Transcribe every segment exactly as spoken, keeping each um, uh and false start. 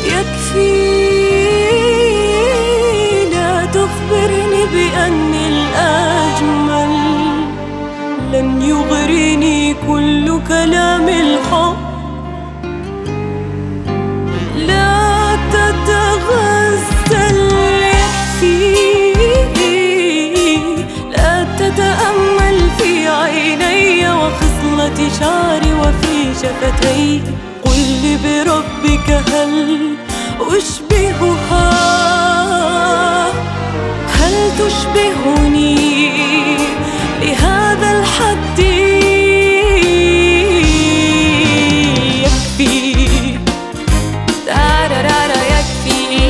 يكفي، لا تخبرني بأني الأجمل، لن يغريني كل كلام الحب. لا تتغزل، يكفي، لا تتأمل في عيني وخصلة شعري وفي شفتي. قل لي بربك هل أشبهها؟ هل تشبهني لهذا الحد؟ يكفي، تارارارا يكفي.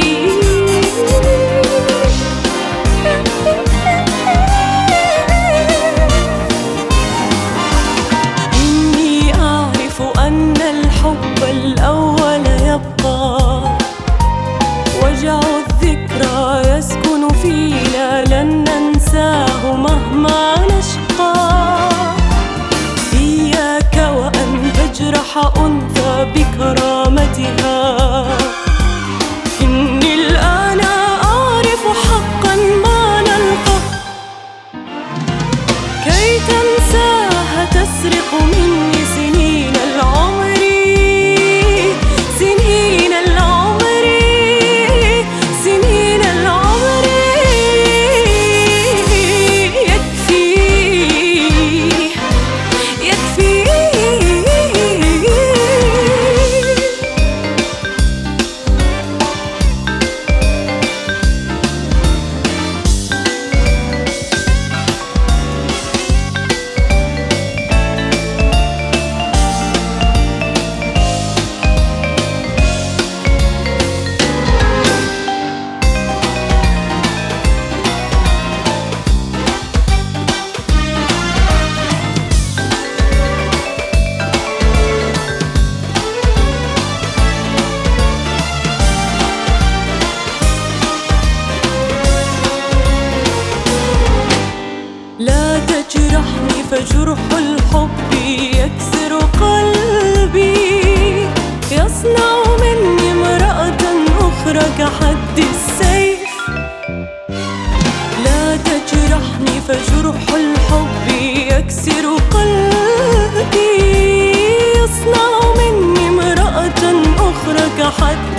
إني أعرف أن الحب الأول يبقى، وجع الذكرى يسكن فينا، لن ننساه مهما نشقى. إياك وأن تجرح أنثى بكرامتها، إني الآن أعرف حقا ما نلقى. كي تنساها تسرق مني سنين العمر، سنين العمر، سنين العمر. يكفي، يكفي. لا تجرحني فجرح الحب يكسر قلبي، يصنع مني امرأة أخرى كحد السيف. لا تجرحني فجرح الحب يكسر قلبي، يصنع مني امرأة أخرى كحد